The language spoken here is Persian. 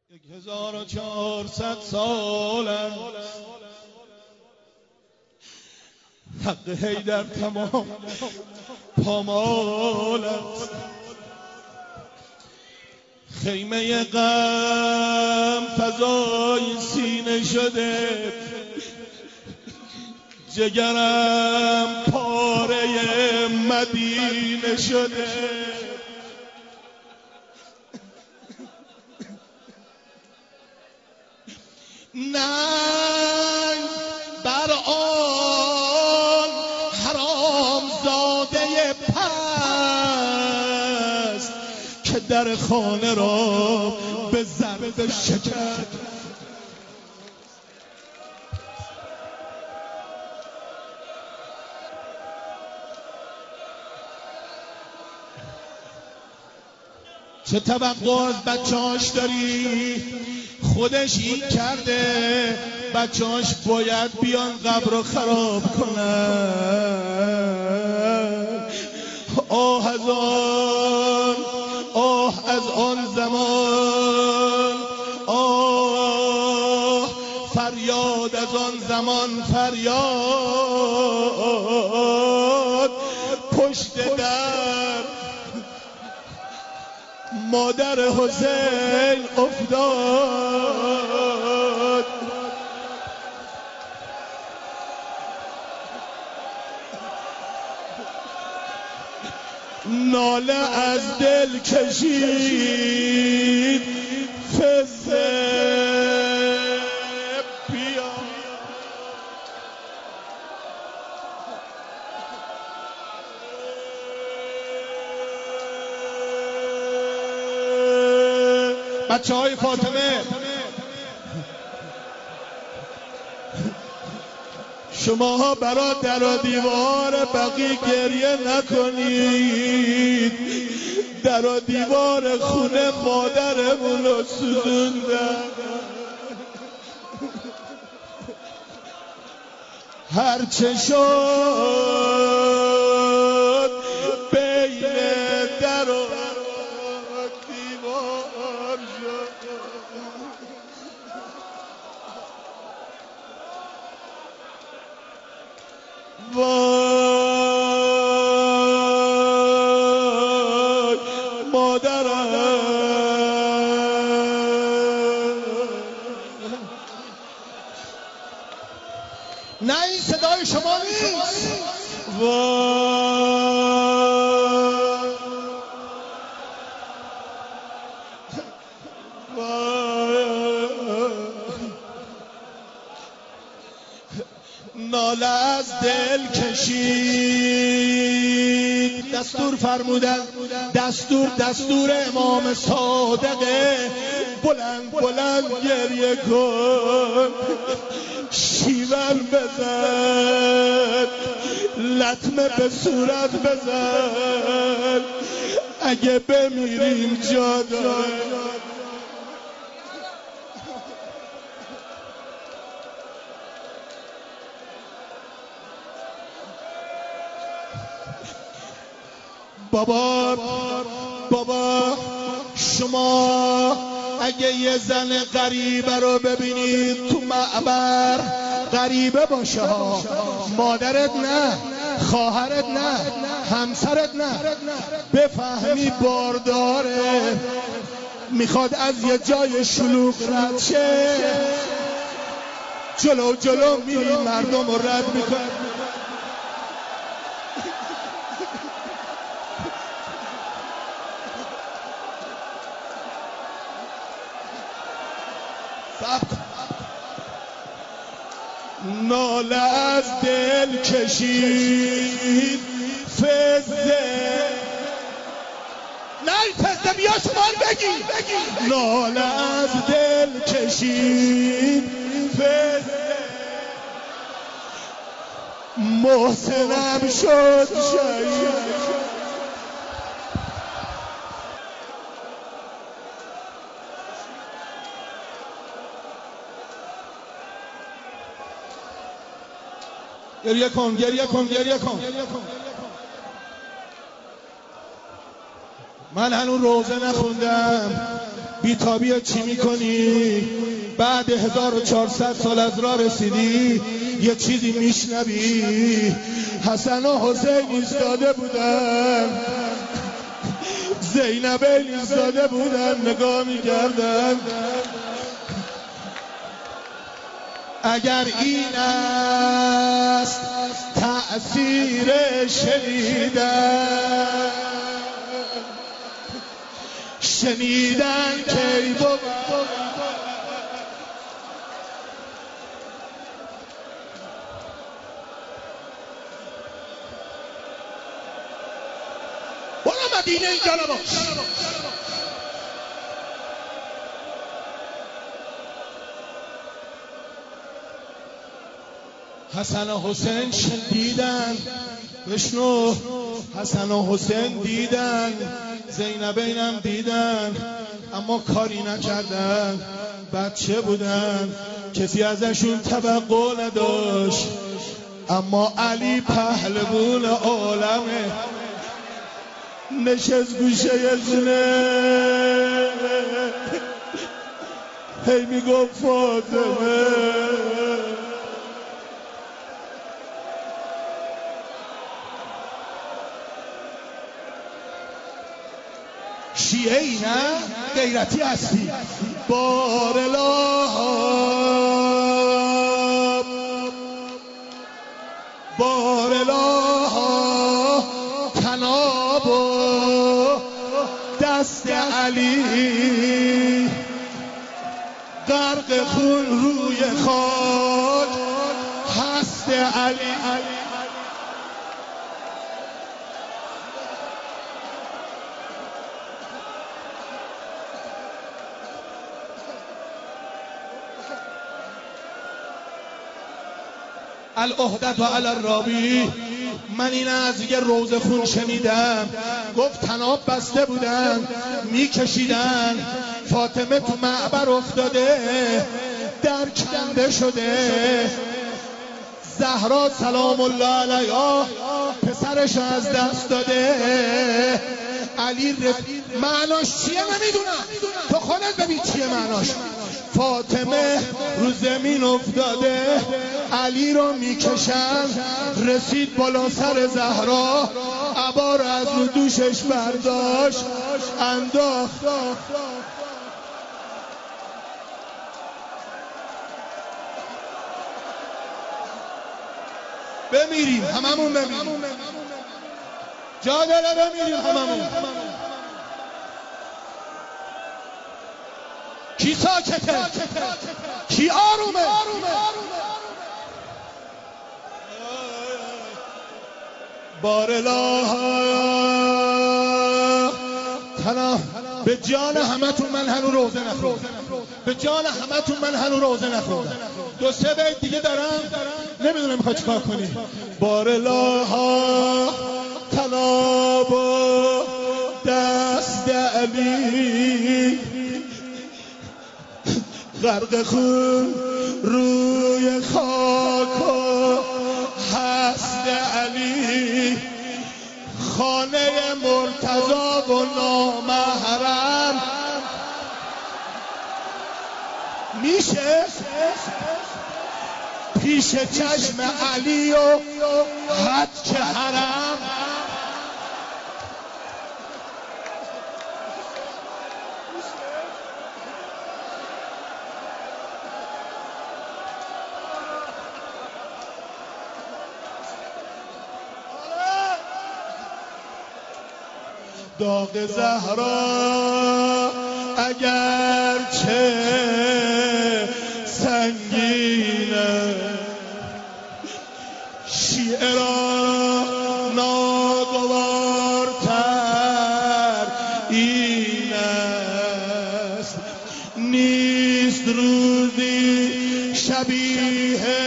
1400 سال است حق حیدر تمام پامال است. خیمه غم فضای سینه شده، جگرم پاره مدینه شده. ننگ بر آن حرامزاده پست که در خانه را به ضرب شکر. چه توقع از بچه‌هاش داری؟ خودش این کرده، بچه‌هاش باید بیان قبر رو خراب کنن. آه از آن زمان، آه فریاد از آن زمان، فریاد پشت در مادر حسین افتاد. ناله از دل کشید فزه بیا. بچه های فاطمه، شماها برا در و دیوار بقی گریه نکنید. در و دیوار خونه مادرمون رو سوزوندن. هرچه شد بین در و دیوار شد. وای مادرم، نه این صدای شما نیست. ناله از دل کشید. دستور فرمودن، دستور امام صادقه، بلند بلند گریه کن، شیون بزن، لطمه به صورت بزن، اگه بمیریم جا داره. بابا شما اگه یه زن غریبه رو ببینید تو معبر، غریبه باشه ها، مادرت نه، خواهرت نه، همسرت نه، بفهمی بارداره، میخواد از یه جای شلوغ رد شه، جلو میری مردم رو رد میکنه. ناله از دل کشید فزه، نه فزه بیا شما بگی. ناله از دل کشید فزه، محسنم شد شهید. گریه کن. من هنوز روزه نخوندم. بیتابی چی میکنی؟ بعد 1400 سال از راه رسیدی یه چیزی میشنوی. حسن و حسین ایستاده بودن، زینب ایستاده بودن نگاه میکردن. اگر این است تأثیر شنیدن کی بود. برو مدینه اینجا نباش. حسن و حسین دیدن، بشنو، حسن و حسین دیدن، زینبینم دیدن، اما کاری نکردن. بچه بودن، کسی ازشون توقع نداشت. اما علی پهلوان عالمه، نشست گوشه زونه، هی میگفت فاطمه. شیعه ای نه؟ غیرتی هستی. بارلا تناب دست علی، غرق خون روی خاک هست علی. العهدة علی الراوی. من این از یه روز خون شنیدم، گفت تناب بسته بودن میکشیدن، فاطمه تو معبر افتاده در کنده شده، زهرا سلام الله علیها پسرش از دست داده. علی معناش چیه نمیدونم، تو خودت ببین چیه معناش. فاطمه رو زمین افتاده، علی رو میکشن، رسید بالا سر زهرا، عبا رو از رو دوشش برداشت انداخت. بمیریم هممون، بمیریم، جا داره بمیریم هممون. کی ساکته؟ کی آرومه؟ بارلا تنها به جان همتون من هنو روزه نخوردم، به جان همتون من هنو روزه نخوردم. دو سه بیت دیگه دارم، نمیدونم میخوای چیکار کنی. بارلا تناب دست علی، غرق خون روی خاک هست علی، خانه مرتضی و نامحرم میشه پیش چشم علی و حد که حرم. داغ زهرا اگرچه سنگینه، شیعه را ناگوارتر این است. نیست روزی شبیه